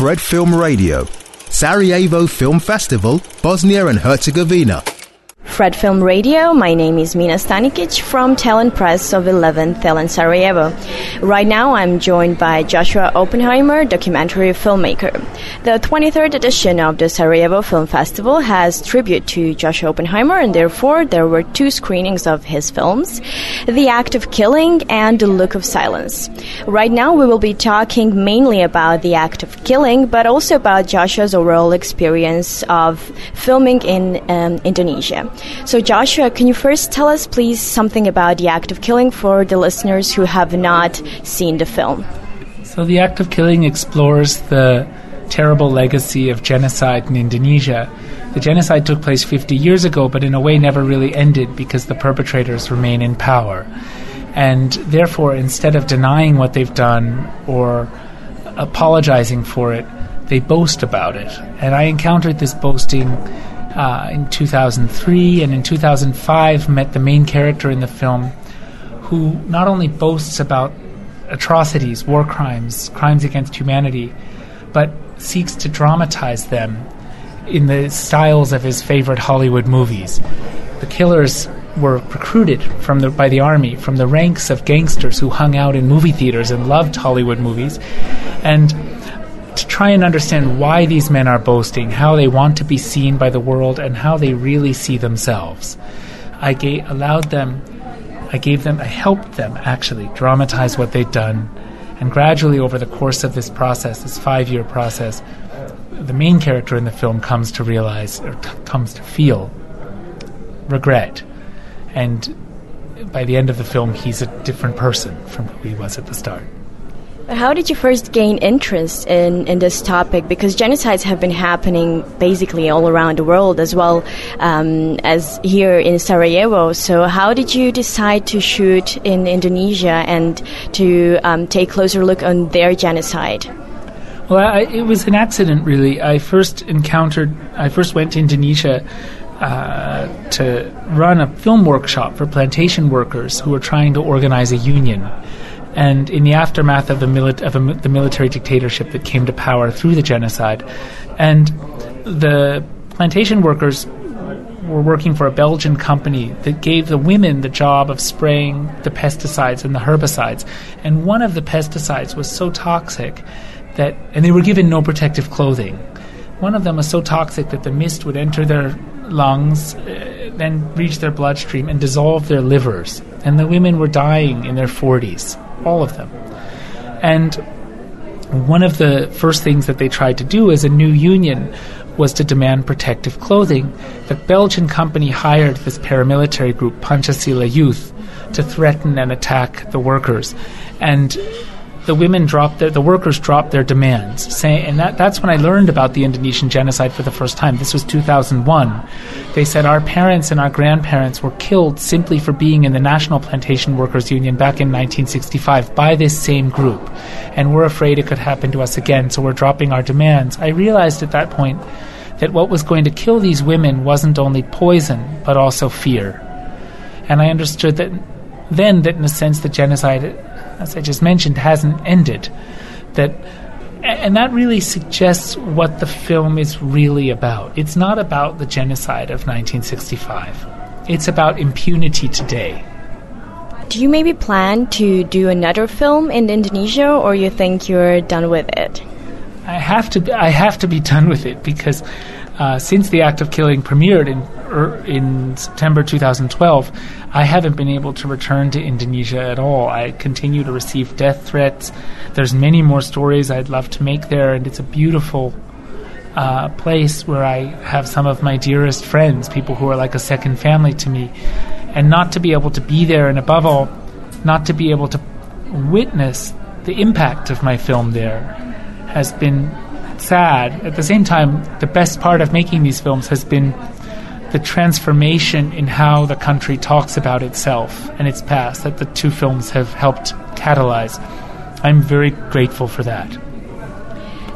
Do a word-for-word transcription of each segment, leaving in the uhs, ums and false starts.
Fred Film Radio, Sarajevo Film Festival, Bosnia and Herzegovina. Fred Film Radio, my name is Mina Stanikic from Talent Press of eleventh L in Sarajevo. Right now I'm joined by Joshua Oppenheimer, documentary filmmaker. The twenty-third edition of the Sarajevo Film Festival has tribute to Joshua Oppenheimer, and therefore there were two screenings of his films, The Act of Killing and The Look of Silence. Right now we will be talking mainly about The Act of Killing, but also about Joshua's overall experience of filming in um, Indonesia. So Joshua, can you first tell us, please, something about The Act of Killing for the listeners who have not seen the film? So The Act of Killing explores the terrible legacy of genocide in Indonesia. The genocide took place fifty years ago, but in a way never really ended because the perpetrators remain in power. And therefore, instead of denying what they've done or apologizing for it, they boast about it. And I encountered this boasting Uh, in two thousand three, and in two thousand five met the main character in the film, who not only boasts about atrocities, war crimes, crimes against humanity, but seeks to dramatize them in the styles of his favorite Hollywood movies. The killers were recruited from the, by the army from the ranks of gangsters who hung out in movie theaters and loved Hollywood movies, and to try and understand why these men are boasting, how they want to be seen by the world, and how they really see themselves. I gave, allowed them, I gave them, I helped them actually dramatize what they'd done, and gradually over the course of this process, this five-year process, the main character in the film comes to realize, or t- comes to feel regret, and by the end of the film, he's a different person from who he was at the start. But how did you first gain interest in, in this topic? Because genocides have been happening basically all around the world, as well um, as here in Sarajevo. So how did you decide to shoot in Indonesia and to um, take a closer look on their genocide? Well, I, it was an accident, really. I first encountered, I first went to Indonesia uh, to run a film workshop for plantation workers who were trying to organize a union. And in the aftermath of the mili- of a, the military dictatorship that came to power through the genocide, and the plantation workers were working for a Belgian company that gave the women the job of spraying the pesticides and the herbicides. And one of the pesticides was so toxic that, and they were given no protective clothing. One of them was so toxic that the mist would enter their lungs, uh, then reach their bloodstream and dissolve their livers. And the women were dying in their forties. All of them. And one of the first things that they tried to do as a new union was to demand protective clothing. The Belgian company hired this paramilitary group, Pancasila Youth, to threaten and attack the workers. And the women dropped their, the workers dropped their demands. Say, and that, that's when I learned about the Indonesian genocide for the first time. This was two thousand one. They said our parents and our grandparents were killed simply for being in the National Plantation Workers Union back in nineteen sixty-five by this same group. And we're afraid it could happen to us again, so we're dropping our demands. I realized at that point that what was going to kill these women wasn't only poison, but also fear. And I understood that then that in a sense the genocide, as I just mentioned, hasn't ended. That, and that really suggests what the film is really about. It's not about the genocide of nineteen sixty-five. It's about impunity today. Do you maybe plan to do another film in Indonesia, or you think you're done with it? I have to. I have to be done with it because uh, since The Act of Killing premiered in er, in September two thousand twelve, I haven't been able to return to Indonesia at all. I continue to receive death threats. There's many more stories I'd love to make there, and it's a beautiful uh, place where I have some of my dearest friends, people who are like a second family to me. And not to be able to be there, and above all, not to be able to witness the impact of my film there has been sad. At the same time, the best part of making these films has been the transformation in how the country talks about itself and its past that the two films have helped catalyze. I'm very grateful for that.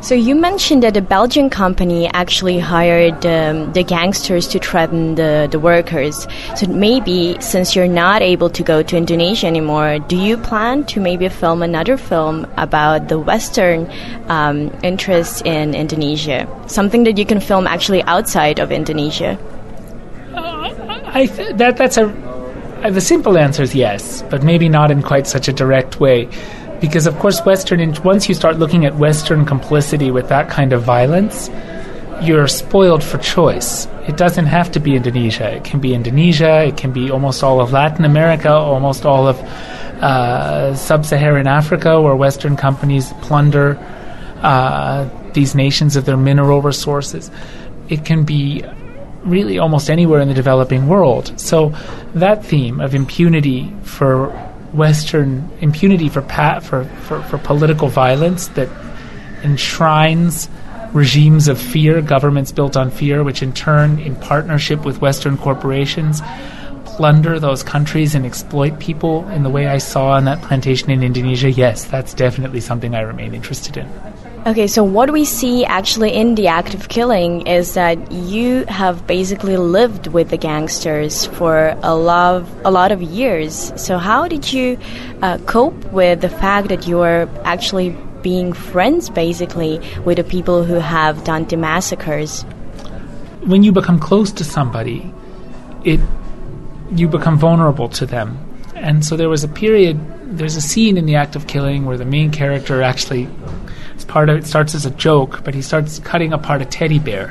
So you mentioned that a Belgian company actually hired um, the gangsters to threaten the, the workers. So maybe since you're not able to go to Indonesia anymore, do you plan to maybe film another film about the Western um, interest in Indonesia? Something that you can film actually outside of Indonesia? Uh, I th- that that's a uh, the simple answer is yes, but maybe not in quite such a direct way. Because, of course, Western, once you start looking at Western complicity with that kind of violence, you're spoiled for choice. It doesn't have to be Indonesia. It can be Indonesia. It can be almost all of Latin America, almost all of uh, sub-Saharan Africa, where Western companies plunder uh, these nations of their mineral resources. It can be really almost anywhere in the developing world. So that theme of impunity for Western impunity for, pa- for, for for political violence that enshrines regimes of fear, governments built on fear, which in turn, in partnership with Western corporations, plunder those countries and exploit people in the way I saw on that plantation in Indonesia. Yes, that's definitely something I remain interested in. Okay, so what we see actually in The Act of Killing is that you have basically lived with the gangsters for a lot, a lot of years. So how did you uh, cope with the fact that you are actually being friends, basically, with the people who have done the massacres? When you become close to somebody, it you become vulnerable to them. And so there was a period, there's a scene in The Act of Killing where the main character actually... It's part of it starts as a joke, but he starts cutting apart a teddy bear.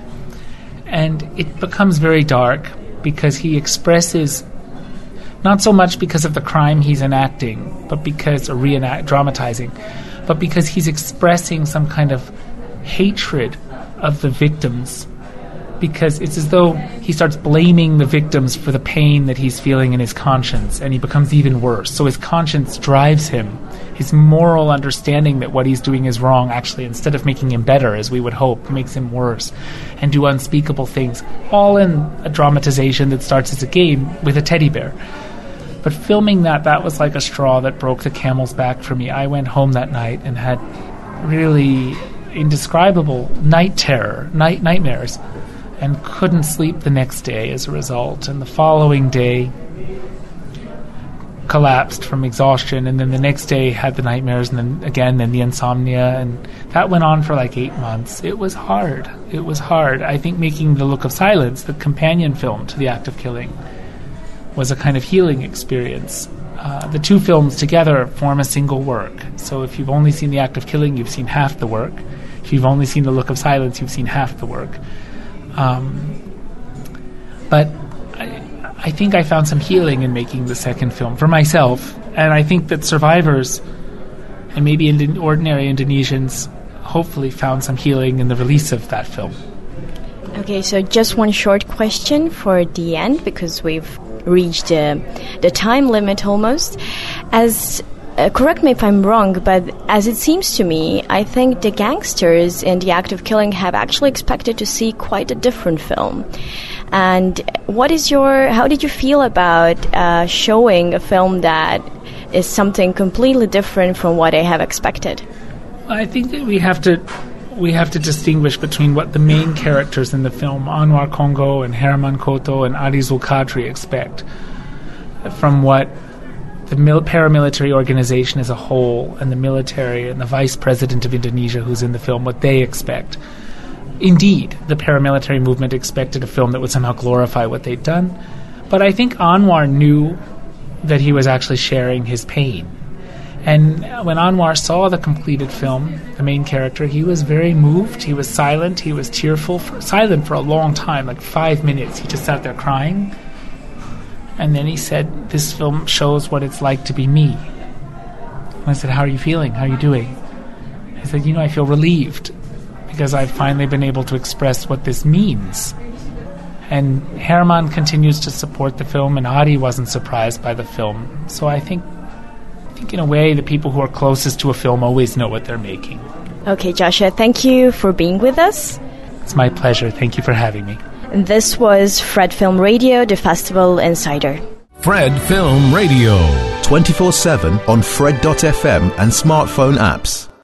And it becomes very dark because he expresses, not so much because of the crime he's enacting, but because, or reenact, dramatizing, but because he's expressing some kind of hatred of the victims. Because it's as though he starts blaming the victims for the pain that he's feeling in his conscience, and he becomes even worse. So his conscience drives him. His moral understanding that what he's doing is wrong, actually, instead of making him better, as we would hope, makes him worse and do unspeakable things, all in a dramatization that starts as a game with a teddy bear. But filming that, that was like a straw that broke the camel's back for me. I went home that night and had really indescribable night terror, night nightmares, and couldn't sleep the next day as a result. And the following day collapsed from exhaustion, and then the next day had the nightmares, and then again then the insomnia, and that went on for like eight months. It was hard. It was hard. I think making The Look of Silence, the companion film to The Act of Killing, was a kind of healing experience. Uh, the two films together form a single work. So if you've only seen The Act of Killing, you've seen half the work. If you've only seen The Look of Silence, you've seen half the work. Um, but I, I think I found some healing in making the second film for myself, and I think that survivors and maybe Indo- ordinary Indonesians hopefully found some healing in the release of that film. Okay, so just one short question for the end, because we've reached uh, the time limit almost. As Uh, correct me if I'm wrong, but as it seems to me, I think the gangsters in The Act of Killing have actually expected to see quite a different film. And what is your, how did you feel about uh, showing a film that is something completely different from what they have expected? I think that we have to we have to distinguish between what the main characters in the film, Anwar Congo and Herman Koto and Adi Zulkadri, expect from what the mil- paramilitary organization as a whole, and the military and the vice president of Indonesia who's in the film, what they expect. Indeed, the paramilitary movement expected a film that would somehow glorify what they'd done, but I think Anwar knew that he was actually sharing his pain. And when Anwar saw the completed film, the main character, he was very moved, he was silent, he was tearful, for, silent for a long time, like five minutes. He just sat there crying. And then he said, this film shows what it's like to be me. And I said, how are you feeling? How are you doing? He said, you know, I feel relieved because I've finally been able to express what this means. And Herman continues to support the film, and Adi wasn't surprised by the film. So I think, I think in a way, the people who are closest to a film always know what they're making. Okay, Joshua, thank you for being with us. It's my pleasure. Thank you for having me. This was Fred Film Radio, the Festival Insider. Fred Film Radio. twenty-four seven on Fred dot f m and smartphone apps.